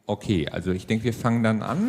Okay, also ich denke, wir fangen dann an.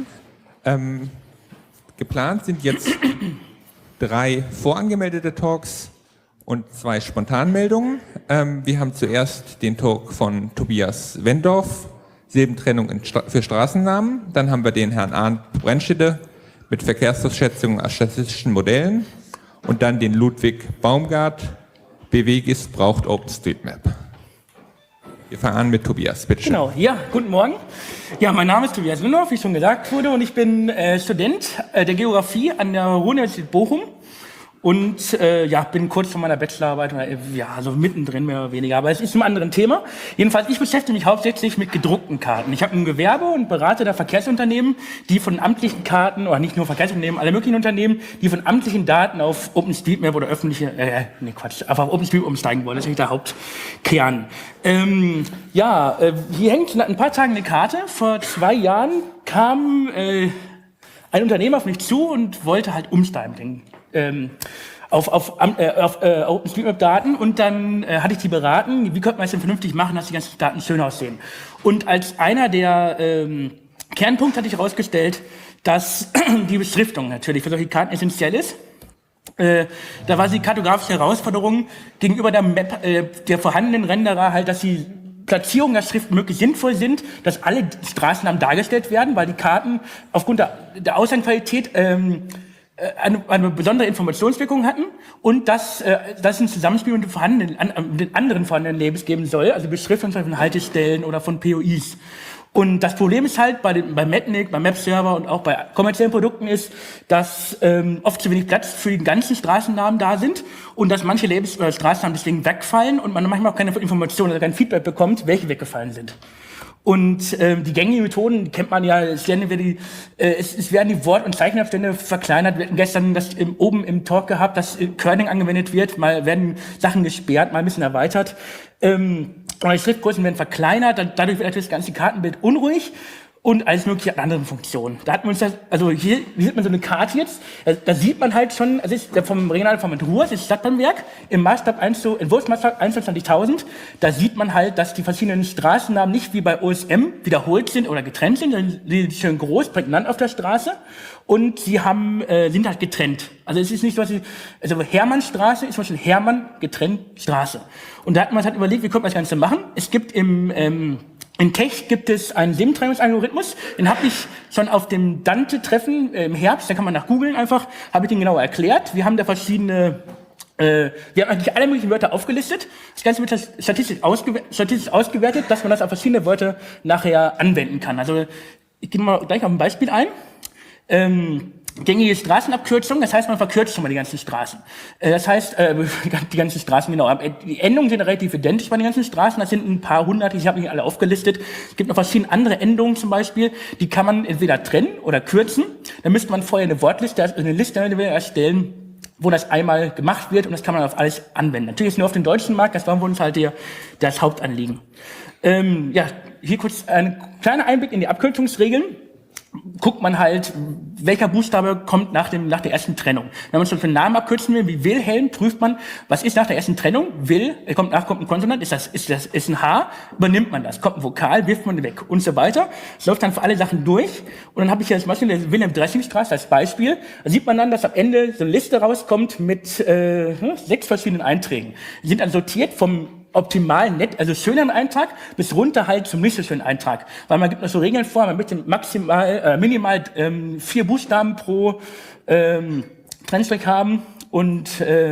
Geplant sind jetzt 3 vorangemeldete Talks und 2 Spontanmeldungen. Wir haben zuerst den Talk von Tobias Wendorf, Silbentrennung für Straßennamen. Dann haben wir den Herrn Arndt Brennstede mit Verkehrsdurchschätzung aus statistischen Modellen. Und dann den Ludwig Baumgart, BWGIS braucht OpenStreetMap. Wir fangen an mit Tobias, bitte schön. Genau, ja, guten Morgen. Ja, mein Name ist Tobias Wendorf, wie schon gesagt wurde, und ich bin Student der Geografie an der Ruhr-Universität Bochum und bin kurz vor meiner Bachelorarbeit, also mittendrin mehr oder weniger, aber es ist ein anderes Thema. Jedenfalls, ich beschäftige mich hauptsächlich mit gedruckten Karten. Ich habe ein Gewerbe und berate da Verkehrsunternehmen, die von amtlichen Karten, oder nicht nur Verkehrsunternehmen, alle möglichen Unternehmen, die von amtlichen Daten auf OpenStreetMap oder auf OpenStreetMap umsteigen wollen. Das ist nicht der Hauptkern. Hier hängt nach ein paar Tagen eine Karte. Vor 2 Jahren kam ein Unternehmen auf mich zu und wollte halt umsteigen auf OpenStreetMap-Daten, und dann hatte ich die beraten, wie könnte man es denn vernünftig machen, dass die ganzen Daten schön aussehen. Und als einer der Kernpunkte hatte ich herausgestellt, dass die Beschriftung natürlich für solche Karten essentiell ist. Da war die kartografische Herausforderung gegenüber der Map, der vorhandenen Renderer halt, dass die Platzierungen der Schriften möglichst sinnvoll sind, dass alle Straßennamen dargestellt werden, weil die Karten aufgrund der Ausgangsqualität eine besondere Informationswirkung hatten, und dass das ein Zusammenspiel mit den anderen vorhandenen Labels geben soll, also Beschriftung von Haltestellen oder von POIs. Und das Problem ist halt bei Mapnik, beim Map-Server und auch bei kommerziellen Produkten ist, dass oft zu wenig Platz für die ganzen Straßennamen da sind und dass manche Labels oder Straßennamen deswegen wegfallen und man manchmal auch keine Informationen oder kein Feedback bekommt, welche weggefallen sind. Und die gängigen Methoden, die kennt man ja, es werden die Wort- und Zeichenabstände verkleinert. Wir hatten gestern das oben im Talk gehabt, dass Kerning angewendet wird, mal werden Sachen gesperrt, mal ein bisschen erweitert. Die Schriftgrößen werden verkleinert, dadurch wird natürlich das ganze Kartenbild unruhig und alles mögliche an anderen Funktionen. Da hat man uns das, also hier sieht man so eine Karte jetzt, da sieht man halt schon, also ist vom Regionalverband Ruhr, das ist Stadtbahnwerk, im Entwurfsmaßstab 1 zu 20.000, da sieht man halt, dass die verschiedenen Straßennamen nicht wie bei OSM wiederholt sind oder getrennt sind, sondern sie sind schön groß, prägnant auf der Straße, und sie sind halt getrennt. Also es ist nicht so, also Hermannstraße ist zum Beispiel Hermann getrennt Straße. Und da hat man halt überlegt, wie könnte man das Ganze machen. Es gibt in Kech gibt es einen Silbentrennungsalgorithmus, den habe ich schon auf dem Dante-Treffen im Herbst, da kann man nach googeln einfach, habe ich den genauer erklärt. Wir haben da wir haben eigentlich alle möglichen Wörter aufgelistet. Das Ganze wird statistisch ausgewertet, dass man das auf verschiedene Wörter nachher anwenden kann. Also ich gehe mal gleich auf ein Beispiel ein. Gängige Straßenabkürzung, das heißt, man verkürzt schon mal die ganzen Straßen. Die ganzen Straßen, genau. Die Endungen sind relativ identisch bei den ganzen Straßen, das sind ein paar hundert, ich habe nicht alle aufgelistet. Es gibt noch verschiedene andere Endungen zum Beispiel, die kann man entweder trennen oder kürzen. Da müsste man vorher eine Liste erstellen, wo das einmal gemacht wird, und das kann man auf alles anwenden. Natürlich ist nur auf den deutschen Markt, das war für uns halt das Hauptanliegen. Hier kurz ein kleiner Einblick in die Abkürzungsregeln. Guckt man halt, welcher Buchstabe kommt nach der ersten Trennung. Wenn man schon für einen Namen abkürzen will, wie Wilhelm, prüft man, was ist nach der ersten Trennung? Kommt ein Konsonant, ist ein H, übernimmt man das, kommt ein Vokal, wirft man weg und so weiter. Das läuft dann für alle Sachen durch. Und dann habe ich hier zum Beispiel der Wilhelm-Dressing-Straße als Beispiel. Da sieht man dann, dass am Ende so eine Liste rauskommt mit 6 verschiedenen Einträgen. Die sind dann sortiert vom optimalen also schönen Eintrag bis runter halt zum nicht so schönen Eintrag. Weil man gibt noch so Regeln vor, man möchte minimal 4 Buchstaben pro Trennstrich haben, und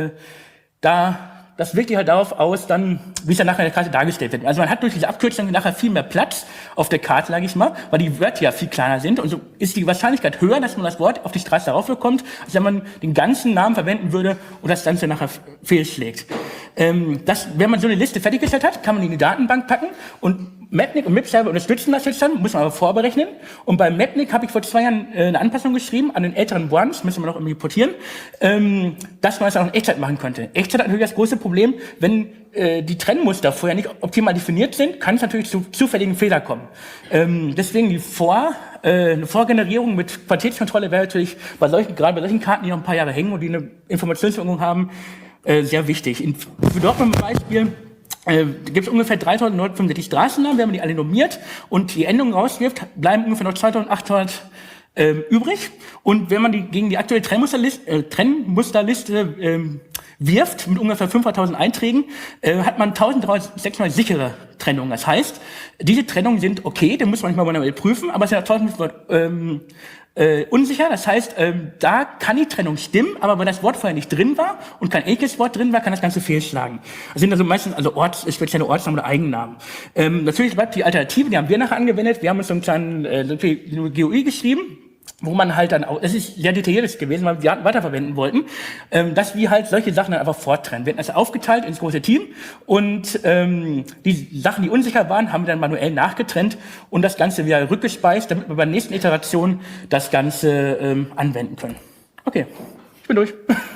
das wirkt halt darauf aus, dann, wie es dann nachher in der Karte dargestellt wird. Also man hat durch diese Abkürzung nachher viel mehr Platz auf der Karte, sage ich mal, weil die Wörter ja viel kleiner sind, und so ist die Wahrscheinlichkeit höher, dass man das Wort auf die Straße darauf bekommt, als wenn man den ganzen Namen verwenden würde und das Ganze nachher fehlschlägt. Wenn man so eine Liste fertiggestellt hat, kann man die in die Datenbank packen, und Mapnik und Map-Server unterstützen das jetzt dann, muss man aber vorberechnen. Und beim Mapnik habe ich vor 2 Jahren eine Anpassung geschrieben an den älteren Ones, müssen wir noch irgendwie portieren, dass man das auch in Echtzeit machen könnte. Echtzeit hat natürlich das große Problem, wenn die Trennmuster vorher nicht optimal definiert sind, kann es natürlich zu zufälligen Fehlern kommen. Deswegen eine Vorgenerierung mit Qualitätskontrolle wäre natürlich gerade bei solchen Karten, die noch ein paar Jahre hängen und die eine Informationsversorgung haben, sehr wichtig. Für Dortmund zum Beispiel gibt es ungefähr 3.965 Straßennamen, wenn man die alle normiert und die Endungen rauswirft, bleiben ungefähr noch 2.800 übrig. Und wenn man die gegen die aktuelle Trennmusterliste wirft, mit ungefähr 500.000 Einträgen, hat man 1.600 sichere Trennungen. Das heißt, diese Trennungen sind okay, den muss man nicht mal manuell prüfen, aber es sind 1.500 unsicher. Das heißt, da kann die Trennung stimmen, aber weil das Wort vorher nicht drin war und kein ähnliches Wort drin war, kann das Ganze fehlschlagen. Das sind also meistens spezielle Ortsnamen oder Eigennamen. Natürlich bleibt die Alternative, die haben wir nachher angewendet. Wir haben uns so einen kleinen GUI geschrieben, wo man halt dann auch, es ist sehr detailliert gewesen, weil wir weiterverwenden wollten, dass wir halt solche Sachen dann einfach vortrennen. Wir hatten das aufgeteilt ins große Team und die Sachen, die unsicher waren, haben wir dann manuell nachgetrennt und das Ganze wieder rückgespeist, damit wir bei der nächsten Iteration das Ganze anwenden können. Okay, ich bin durch.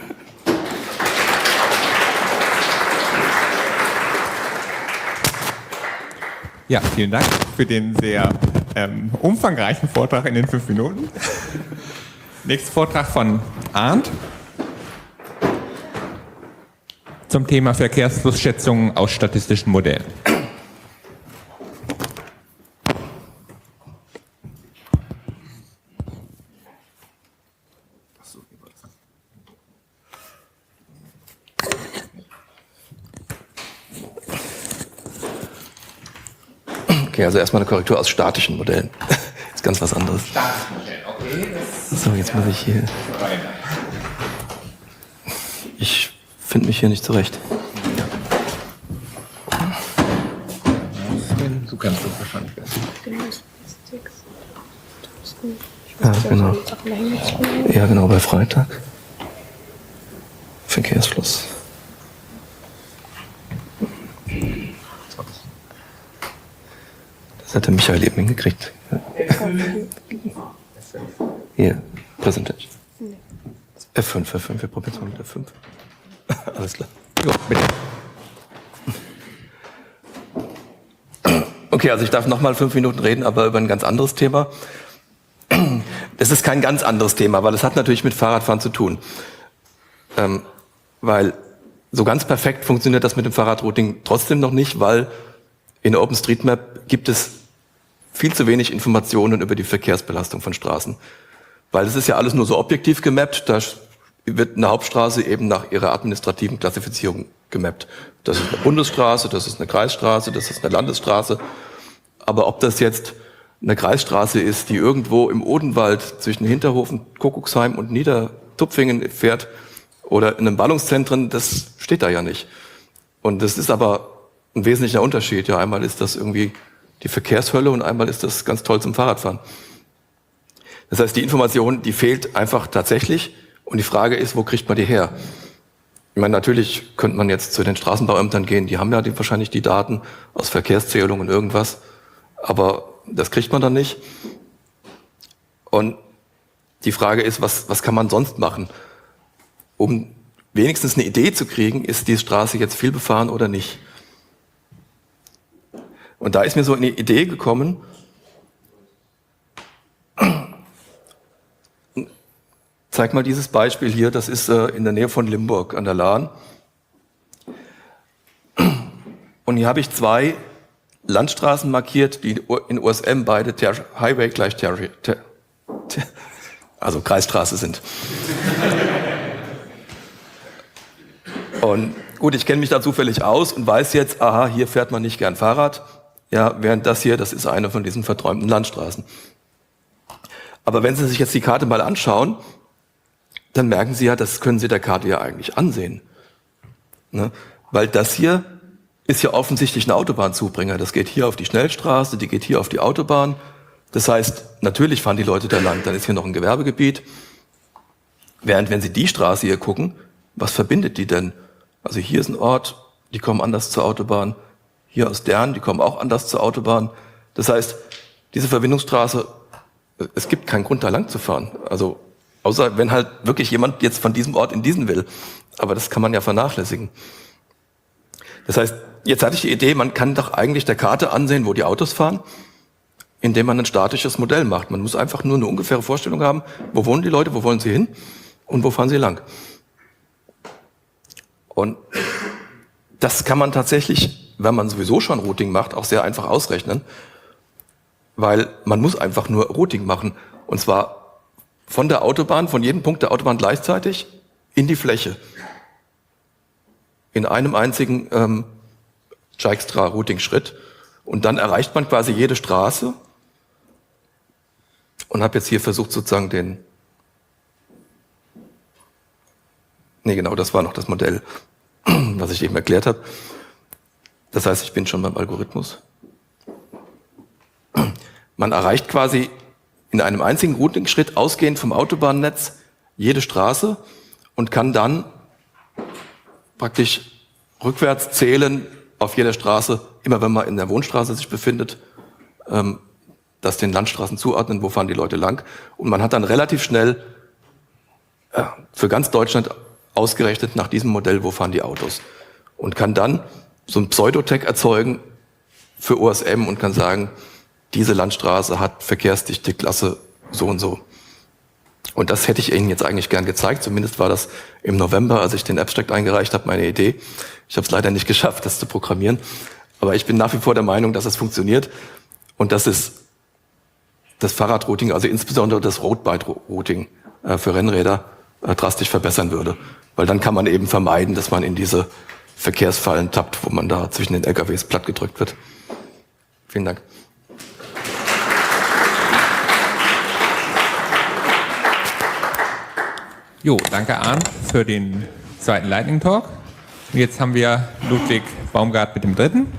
Ja, vielen Dank für den sehr umfangreichen Vortrag in den 5 Minuten. Nächster Vortrag von Arndt zum Thema Verkehrsflussschätzungen aus statistischen Modellen. Okay, also erstmal eine Korrektur aus statischen Modellen. Ist ganz was anderes. Statische Modelle, okay. So, jetzt muss ich hier. Ich finde mich hier nicht zurecht. Du kannst das wahrscheinlich besser. Ja, genau. Ja, genau, bei Freitag. Verkehrsfluss. Das hat der Michael eben hingekriegt. Hier, Präsentation. F5, wir probieren es mal mit F5. Alles klar. Jo, bitte. Okay, also ich darf nochmal 5 Minuten reden, aber über ein ganz anderes Thema. Das ist kein ganz anderes Thema, weil es hat natürlich mit Fahrradfahren zu tun. Weil so ganz perfekt funktioniert das mit dem Fahrradrouting trotzdem noch nicht, weil in der OpenStreetMap gibt es viel zu wenig Informationen über die Verkehrsbelastung von Straßen. Weil es ist ja alles nur so objektiv gemappt, da wird eine Hauptstraße eben nach ihrer administrativen Klassifizierung gemappt. Das ist eine Bundesstraße, das ist eine Kreisstraße, das ist eine Landesstraße. Aber ob das jetzt eine Kreisstraße ist, die irgendwo im Odenwald zwischen Hinterhofen, Kuckucksheim und Niedertupfingen fährt oder in einem Ballungszentrum, das steht da ja nicht. Und das ist aber ein wesentlicher Unterschied. Ja, einmal ist das irgendwie die Verkehrshölle und einmal ist das ganz toll zum Fahrradfahren. Das heißt, die Information, die fehlt einfach tatsächlich. Und die Frage ist, wo kriegt man die her? Ich meine, natürlich könnte man jetzt zu den Straßenbauämtern gehen, die haben ja wahrscheinlich die Daten aus Verkehrszählungen und irgendwas, aber das kriegt man dann nicht. Und die Frage ist, was kann man sonst machen, um wenigstens eine Idee zu kriegen, ist die Straße jetzt viel befahren oder nicht? Und da ist mir so eine Idee gekommen, zeig mal dieses Beispiel hier, das ist in der Nähe von Limburg an der Lahn. Und hier habe ich 2 Landstraßen markiert, die in USM beide Highway gleich also Kreisstraße sind. Und gut, ich kenne mich da zufällig aus und weiß jetzt, aha, hier fährt man nicht gern Fahrrad. Ja, während das hier, das ist eine von diesen verträumten Landstraßen. Aber wenn Sie sich jetzt die Karte mal anschauen, dann merken Sie ja, das können Sie der Karte ja eigentlich ansehen. Ne? Weil das hier ist ja offensichtlich ein Autobahnzubringer. Das geht hier auf die Schnellstraße, die geht hier auf die Autobahn. Das heißt, natürlich fahren die Leute da lang. Dann ist hier noch ein Gewerbegebiet. Während, wenn Sie die Straße hier gucken, was verbindet die denn? Also hier ist ein Ort, die kommen anders zur Autobahn. Hier aus Dern, die kommen auch anders zur Autobahn. Das heißt, diese Verbindungsstraße, es gibt keinen Grund, da lang zu fahren. Also, außer wenn halt wirklich jemand jetzt von diesem Ort in diesen will. Aber das kann man ja vernachlässigen. Das heißt, jetzt hatte ich die Idee, man kann doch eigentlich der Karte ansehen, wo die Autos fahren, indem man ein statisches Modell macht. Man muss einfach nur eine ungefähre Vorstellung haben, wo wohnen die Leute, wo wollen sie hin und wo fahren sie lang. Und das kann man tatsächlich wenn man sowieso schon Routing macht, auch sehr einfach ausrechnen, weil man muss einfach nur Routing machen. Und zwar von der Autobahn, von jedem Punkt der Autobahn gleichzeitig in die Fläche. In einem einzigen Dijkstra-Routing-Schritt. Und dann erreicht man quasi jede Straße. Und habe jetzt hier versucht sozusagen das war noch das Modell, was ich eben erklärt habe. Das heißt, ich bin schon beim Algorithmus. Man erreicht quasi in einem einzigen Routing-Schritt ausgehend vom Autobahnnetz jede Straße und kann dann praktisch rückwärts zählen auf jeder Straße, immer wenn man in der Wohnstraße sich befindet, das den Landstraßen zuordnen, wo fahren die Leute lang. Und man hat dann relativ schnell für ganz Deutschland ausgerechnet nach diesem Modell, wo fahren die Autos. Und kann dann so ein Pseudotag erzeugen für OSM und kann sagen, diese Landstraße hat verkehrsdichte Klasse so und so. Und das hätte ich Ihnen jetzt eigentlich gern gezeigt. Zumindest war das im November, als ich den Abstract eingereicht habe, meine Idee. Ich habe es leider nicht geschafft, das zu programmieren. Aber ich bin nach wie vor der Meinung, dass es funktioniert und dass es das Fahrradrouting, also insbesondere das Road-Bike-Routing für Rennräder drastisch verbessern würde. Weil dann kann man eben vermeiden, dass man in diese Verkehrsfallen tappt, wo man da zwischen den LKWs plattgedrückt wird. Vielen Dank. Jo, danke Arndt für den zweiten Lightning Talk. Und jetzt haben wir Ludwig Baumgart mit dem dritten.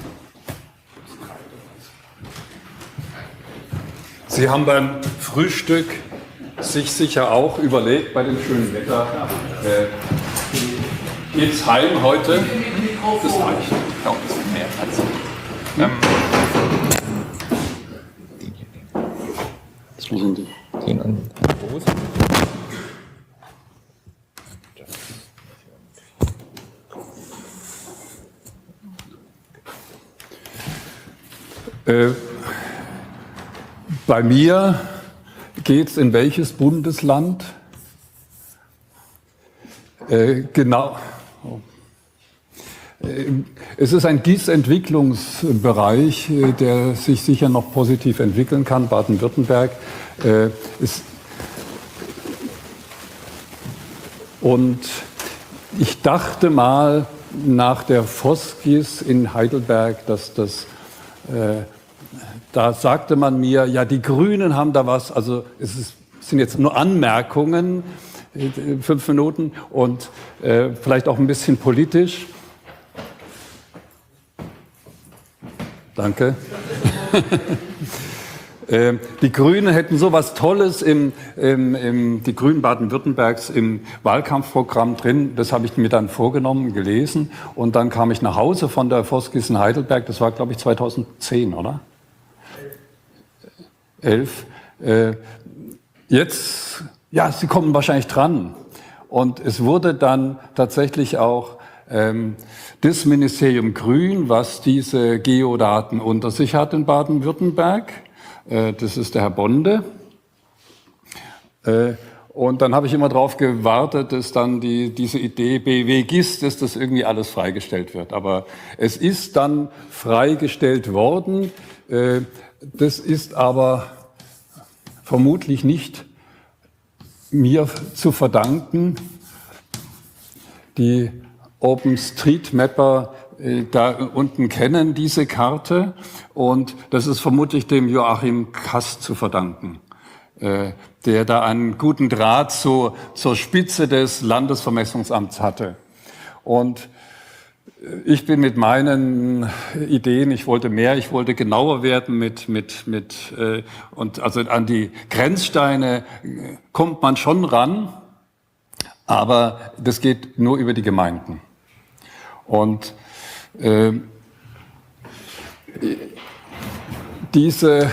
Sie haben beim Frühstück sich sicher auch überlegt, bei dem schönen Wetter, geht's heim heute? Das reicht. Ich glaube, das ist mehr Platz. Den an Hose. Bei mir geht's in welches Bundesland? Genau. Es ist ein GIS-Entwicklungsbereich, der sich sicher noch positiv entwickeln kann, Baden-Württemberg. Und ich dachte mal nach der FOSGIS in Heidelberg, dass da sagte man mir, ja, die Grünen haben da was, also sind jetzt nur Anmerkungen, 5 Minuten und vielleicht auch ein bisschen politisch. Danke. Die Grünen hätten so was Tolles die Grünen Baden-Württembergs im Wahlkampfprogramm drin. Das habe ich mir dann vorgenommen, gelesen. Und dann kam ich nach Hause von der FOSGIS in Heidelberg. Das war, glaube ich, 2010, oder? 11. Jetzt, ja, Sie kommen wahrscheinlich dran. Und es wurde dann tatsächlich auch das Ministerium Grün, was diese Geodaten unter sich hat in Baden-Württemberg. Das ist der Herr Bonde. Und dann habe ich immer darauf gewartet, dass dann diese Idee BW-GIS, dass das irgendwie alles freigestellt wird. Aber es ist dann freigestellt worden. Das ist aber vermutlich nicht mir zu verdanken. Die OpenStreetMapper da unten kennen diese Karte und das ist vermutlich dem Joachim Kass zu verdanken, der da einen guten Draht zur Spitze des Landesvermessungsamts hatte. Und ich bin mit meinen Ideen, ich wollte mehr, ich wollte genauer werden und also an die Grenzsteine kommt man schon ran, aber das geht nur über die Gemeinden. Und diese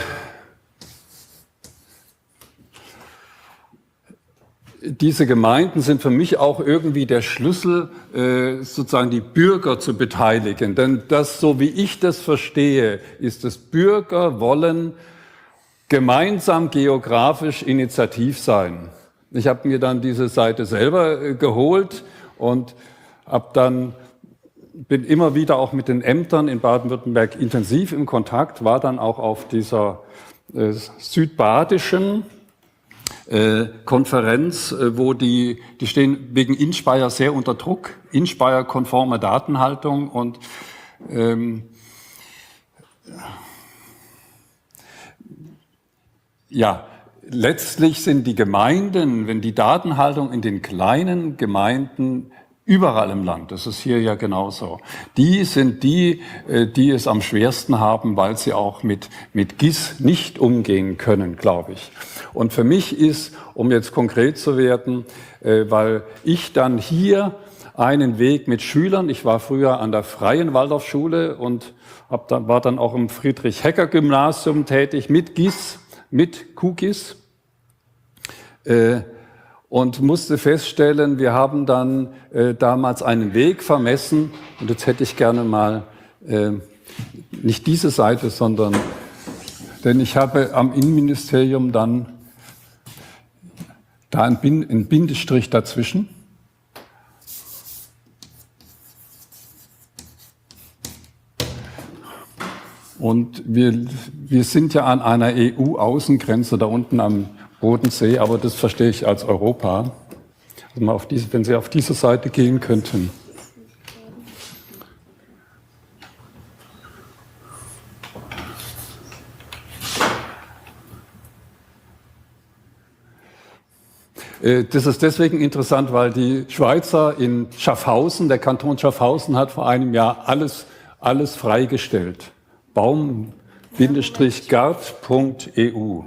Gemeinden sind für mich auch irgendwie der Schlüssel, sozusagen die Bürger zu beteiligen. Denn das, so wie ich das verstehe, ist es, Bürger wollen gemeinsam geografisch initiativ sein. Ich habe mir dann diese Seite selber geholt und habe dann bin immer wieder auch mit den Ämtern in Baden-Württemberg intensiv im Kontakt, war dann auch auf dieser südbadischen Konferenz, wo die stehen wegen InSpire sehr unter Druck, InSpire-konforme Datenhaltung und ja, letztlich sind die Gemeinden, wenn die Datenhaltung in den kleinen Gemeinden überall im Land, das ist hier ja genauso, die sind die es am schwersten haben, weil sie auch mit GIS nicht umgehen können, glaube ich. Und für mich ist, um jetzt konkret zu werden, weil ich dann hier einen Weg mit Schülern, ich war früher an der Freien Waldorfschule und war dann auch im Friedrich-Hecker-Gymnasium tätig mit GIS, mit QGIS, und musste feststellen, wir haben dann damals einen Weg vermessen, und jetzt hätte ich gerne mal nicht diese Seite, sondern, denn ich habe am Innenministerium dann da einen Bindestrich dazwischen. Und wir sind ja an einer EU-Außengrenze da unten am Bodensee, aber das verstehe ich als Europa. Also mal wenn Sie auf diese Seite gehen könnten. Das ist deswegen interessant, weil die Schweizer in Schaffhausen, der Kanton Schaffhausen hat vor einem Jahr alles freigestellt. Baum-gard.eu.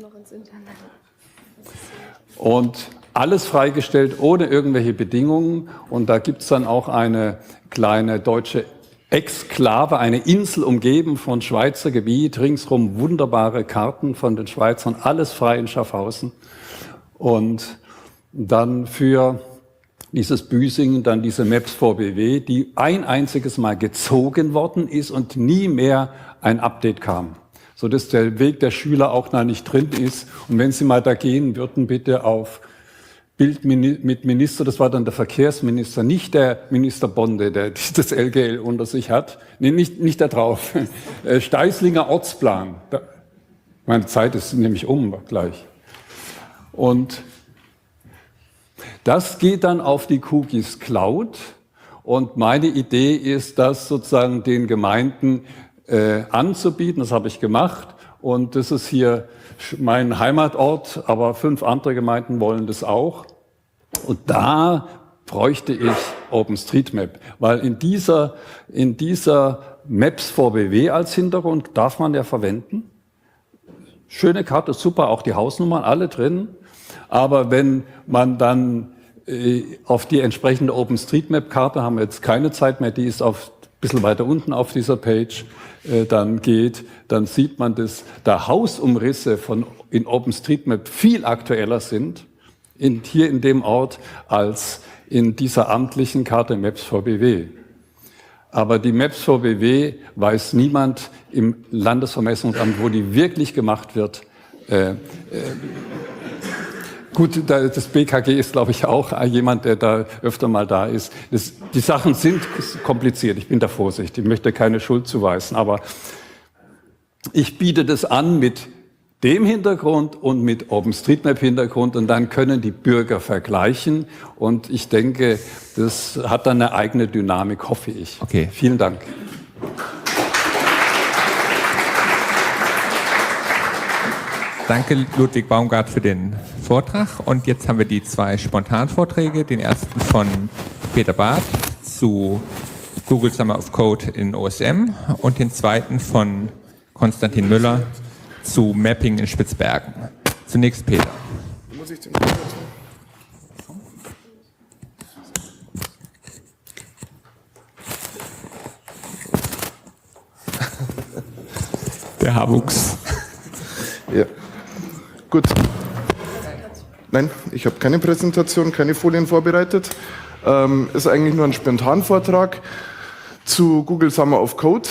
Und alles freigestellt ohne irgendwelche Bedingungen. Und da gibt es dann auch eine kleine deutsche Exklave, eine Insel umgeben von Schweizer Gebiet, ringsrum wunderbare Karten von den Schweizern, alles frei in Schaffhausen. Und dann für dieses Büsingen, dann diese Maps for BW, die ein einziges Mal gezogen worden ist und nie mehr ein Update kam. So dass der Weg der Schüler auch da nicht drin ist. Und wenn Sie mal da gehen würden, bitte auf Bild mit Minister, das war dann der Verkehrsminister, nicht der Minister Bonde, der das LGL unter sich hat. Nee, nicht da drauf. Steißlinger Ortsplan. Meine Zeit ist nämlich gleich. Und das geht dann auf die QGIS Cloud und meine Idee ist, das sozusagen den Gemeinden anzubieten. Das habe ich gemacht und das ist hier mein Heimatort, aber 5 andere Gemeinden wollen das auch. Und da bräuchte ich OpenStreetMap, weil in dieser Maps for BW als Hintergrund darf man ja verwenden. Schöne Karte, super, auch die Hausnummern, alle drin. Aber wenn man dann auf die entsprechende OpenStreetMap-Karte, haben wir jetzt keine Zeit mehr, die ist ein bisschen weiter unten auf dieser Page, dann sieht man, dass da Hausumrisse in OpenStreetMap viel aktueller sind, hier in dem Ort, als in dieser amtlichen Karte Maps for BW. Aber die Maps for BW weiß niemand im Landesvermessungsamt, wo die wirklich gemacht wird. Gut, das BKG ist, glaube ich, auch jemand, der da öfter mal da ist. Die Sachen sind kompliziert, ich bin da vorsichtig, ich möchte keine Schuld zuweisen, aber ich biete das an mit dem Hintergrund und mit OpenStreetMap-Hintergrund und dann können die Bürger vergleichen und ich denke, das hat dann eine eigene Dynamik, hoffe ich. Okay. Vielen Dank. Danke, Ludwig Baumgart, für den Vortrag. Und jetzt haben wir die 2 Spontanvorträge. Den ersten von Peter Barth zu Google Summer of Code in OSM und den zweiten von Konstantin Müller zu Mapping in Spitzbergen. Zunächst Peter. Muss ich den Der Haarwuchs. Ja. Gut. Nein, ich habe keine Präsentation, keine Folien vorbereitet. Ist eigentlich nur ein Spontanvortrag zu Google Summer of Code.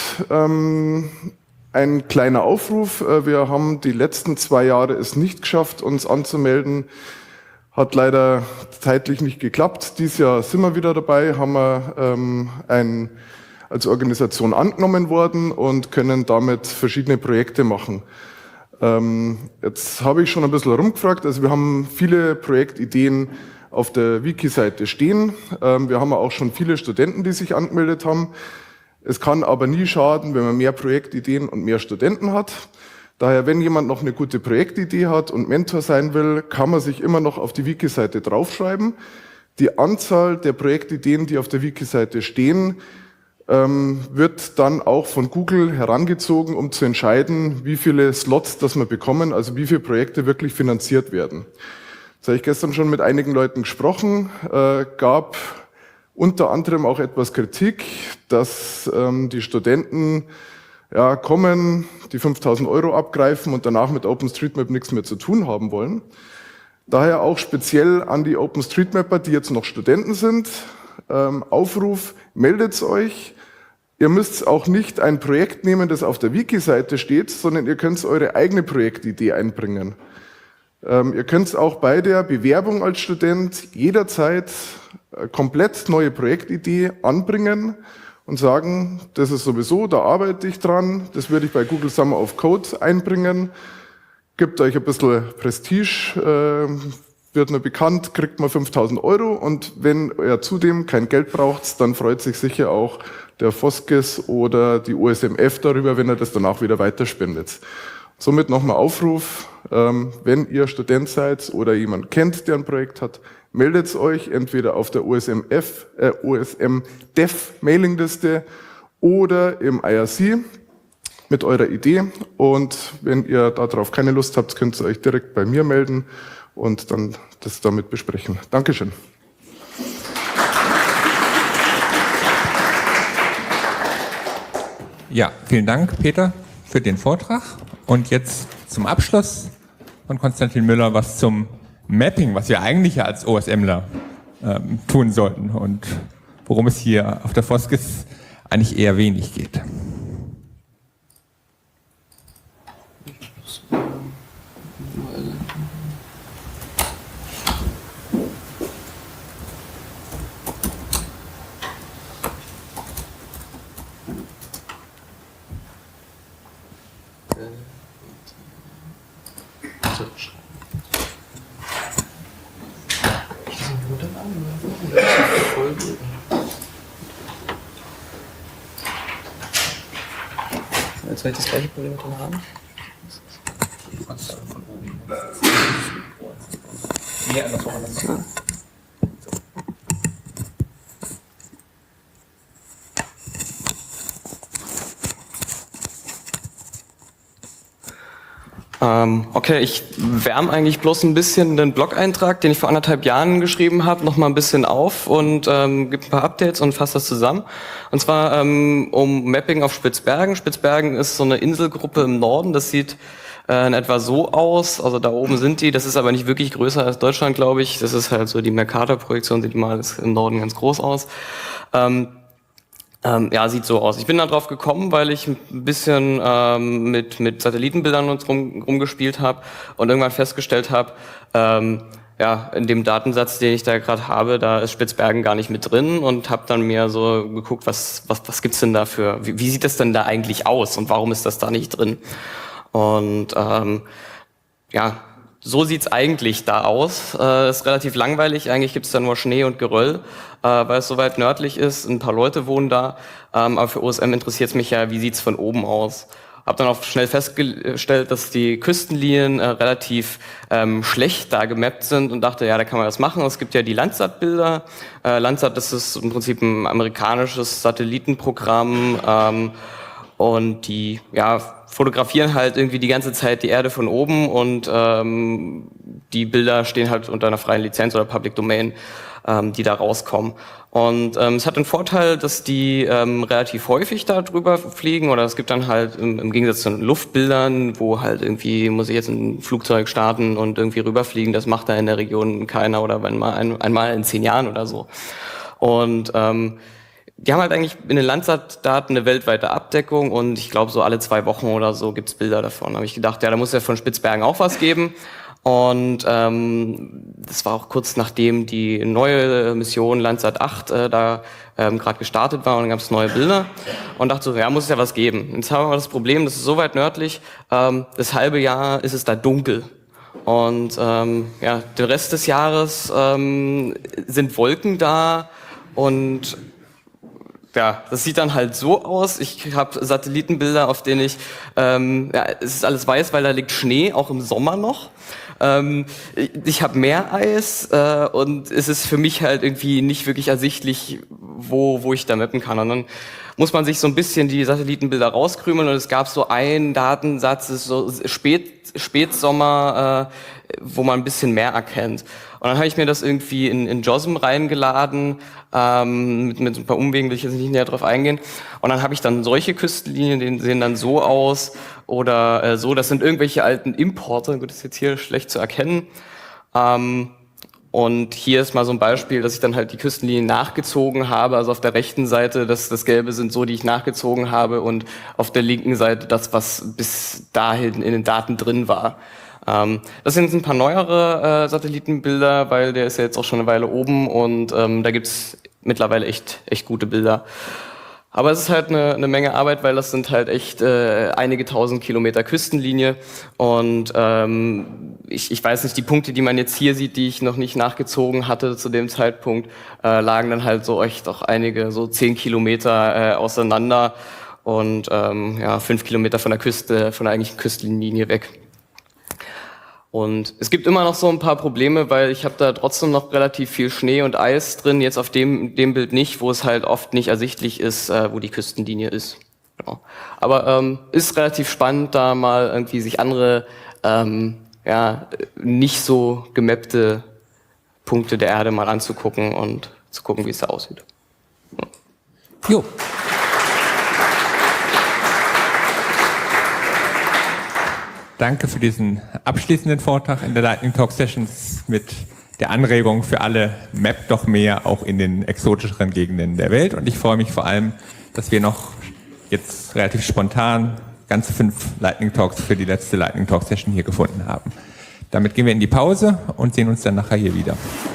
Ein kleiner Aufruf. Wir haben die letzten 2 Jahre es nicht geschafft, uns anzumelden. Hat leider zeitlich nicht geklappt. Dieses Jahr sind wir wieder dabei, haben wir als Organisation angenommen worden und können damit verschiedene Projekte machen. Jetzt habe ich schon ein bisschen rumgefragt. Also wir haben viele Projektideen auf der Wiki-Seite stehen. Wir haben auch schon viele Studenten, die sich angemeldet haben. Es kann aber nie schaden, wenn man mehr Projektideen und mehr Studenten hat. Daher, wenn jemand noch eine gute Projektidee hat und Mentor sein will, kann man sich immer noch auf die Wiki-Seite draufschreiben. Die Anzahl der Projektideen, die auf der Wiki-Seite stehen, wird dann auch von Google herangezogen, um zu entscheiden, wie viele Slots das wir bekommen, also wie viele Projekte wirklich finanziert werden. Das habe ich gestern schon mit einigen Leuten gesprochen, gab unter anderem auch etwas Kritik, dass die Studenten kommen, die 5.000 € abgreifen und danach mit OpenStreetMap nichts mehr zu tun haben wollen. Daher auch speziell an die OpenStreetMapper, die jetzt noch Studenten sind, Aufruf, meldet euch. Ihr müsst auch nicht ein Projekt nehmen, das auf der Wiki-Seite steht, sondern ihr könnt eure eigene Projektidee einbringen. Ihr könnt auch bei der Bewerbung als Student jederzeit komplett neue Projektidee anbringen und sagen, das ist sowieso, da arbeite ich dran, das würde ich bei Google Summer of Code einbringen, gibt euch ein bisschen Prestige, wird man bekannt, kriegt man 5.000 € und wenn ihr zudem kein Geld braucht, dann freut sich sicher auch der Foskes oder die OSMF darüber, wenn er das danach wieder weiterspendet. Somit nochmal Aufruf, wenn ihr Student seid oder jemand kennt, der ein Projekt hat, meldet euch entweder auf der OSM-Dev-Mailingliste oder im IRC mit eurer Idee. Und wenn ihr darauf keine Lust habt, könnt ihr euch direkt bei mir melden und dann das damit besprechen. Dankeschön. Ja, vielen Dank, Peter, für den Vortrag. Und jetzt zum Abschluss von Konstantin Müller was zum Mapping, was wir eigentlich ja als OSMler tun sollten und worum es hier auf der Foskes eigentlich eher wenig geht. Jetzt werde ich das gleiche Problem drin haben. Du kannst von oben. Nee, andersrum. Okay, ich wärme eigentlich bloß ein bisschen den Blog-Eintrag, den ich vor 1,5 Jahren geschrieben habe, noch mal ein bisschen auf und gebe ein paar Updates und fasse das zusammen. Und zwar um Mapping auf Spitzbergen. Spitzbergen ist so eine Inselgruppe im Norden, das sieht in etwa so aus, also da oben sind die, das ist aber nicht wirklich größer als Deutschland, glaube ich. Das ist halt so die Mercator-Projektion, sieht mal im Norden ganz groß aus. Ja, sieht so aus. Ich bin da drauf gekommen, weil ich ein bisschen mit Satellitenbildern und rumgespielt habe und irgendwann festgestellt habe, ja, in dem Datensatz, den ich da gerade habe, da ist Spitzbergen gar nicht mit drin und habe dann mir so geguckt, was gibt's denn da für, wie sieht das denn da eigentlich aus und warum ist das da nicht drin? Und ja, so sieht's eigentlich da aus. Ist relativ langweilig. Eigentlich gibt's da nur Schnee und Geröll, weil es so weit nördlich ist. Ein paar Leute wohnen da. Aber für OSM interessiert es mich ja, wie sieht's von oben aus. Hab dann auch schnell festgestellt, dass die Küstenlinien relativ schlecht da gemappt sind und dachte, ja, da kann man was machen. Es gibt ja die Landsat-Bilder. Landsat, das ist im Prinzip ein amerikanisches Satellitenprogramm und die, ja, fotografieren halt irgendwie die ganze Zeit die Erde von oben und die Bilder stehen halt unter einer freien Lizenz oder Public Domain, die da rauskommen. Und es hat den Vorteil, dass die relativ häufig da drüber fliegen oder es gibt dann halt im Gegensatz zu den Luftbildern, wo halt irgendwie muss ich jetzt ein Flugzeug starten und irgendwie rüberfliegen, das macht da in der Region keiner oder wenn mal einmal in 10 Jahren oder so. Und die haben halt eigentlich in den Landsat-Daten eine weltweite Abdeckung und ich glaube so alle 2 Wochen oder so gibt's Bilder davon. Da habe ich gedacht, ja, da muss ja von Spitzbergen auch was geben. Und das war auch kurz nachdem die neue Mission Landsat 8 da gerade gestartet war und dann gab es neue Bilder und dachte so, ja, muss es ja was geben. Jetzt haben wir das Problem, das ist so weit nördlich, das halbe Jahr ist es da dunkel. Und ja, den Rest des Jahres sind Wolken da und ja, das sieht dann halt so aus. Ich habe Satellitenbilder, auf denen es ist alles weiß, weil da liegt Schnee, auch im Sommer noch. Ich habe Meereis und es ist für mich halt irgendwie nicht wirklich ersichtlich, wo ich da mappen kann. Und dann muss man sich so ein bisschen die Satellitenbilder rauskrümeln und es gab so einen Datensatz, das ist so Spätsommer, wo man ein bisschen mehr erkennt. Und dann habe ich mir das irgendwie in JOSM reingeladen, mit ein paar Umwegen will ich jetzt nicht näher drauf eingehen. Und dann habe ich dann solche Küstenlinien, die sehen dann so aus oder so. Das sind irgendwelche alten Importe, gut, das ist jetzt hier schlecht zu erkennen. Und hier ist mal so ein Beispiel, dass ich dann halt die Küstenlinien nachgezogen habe. Also auf der rechten Seite, das Gelbe sind so, die ich nachgezogen habe und auf der linken Seite das, was bis dahin in den Daten drin war. Das sind ein paar neuere Satellitenbilder, weil der ist ja jetzt auch schon eine Weile oben und da gibt's mittlerweile echt gute Bilder. Aber es ist halt eine Menge Arbeit, weil das sind halt echt einige tausend Kilometer Küstenlinie und ich weiß nicht, die Punkte, die man jetzt hier sieht, die ich noch nicht nachgezogen hatte zu dem Zeitpunkt, lagen dann halt so echt auch einige, so 10 Kilometer auseinander und 5 Kilometer von der Küste, von der eigentlichen Küstenlinie weg. Und es gibt immer noch so ein paar Probleme, weil ich habe da trotzdem noch relativ viel Schnee und Eis drin, jetzt auf dem Bild nicht, wo es halt oft nicht ersichtlich ist, wo die Küstenlinie ist. Genau. Aber ist relativ spannend, da mal irgendwie sich andere, nicht so gemappte Punkte der Erde mal anzugucken und zu gucken, wie es da aussieht. Jo. Danke für diesen abschließenden Vortrag in der Lightning Talk Sessions mit der Anregung für alle, mappt doch mehr, auch in den exotischeren Gegenden der Welt. Und ich freue mich vor allem, dass wir noch jetzt relativ spontan ganze 5 Lightning Talks für die letzte Lightning Talk Session hier gefunden haben. Damit gehen wir in die Pause und sehen uns dann nachher hier wieder.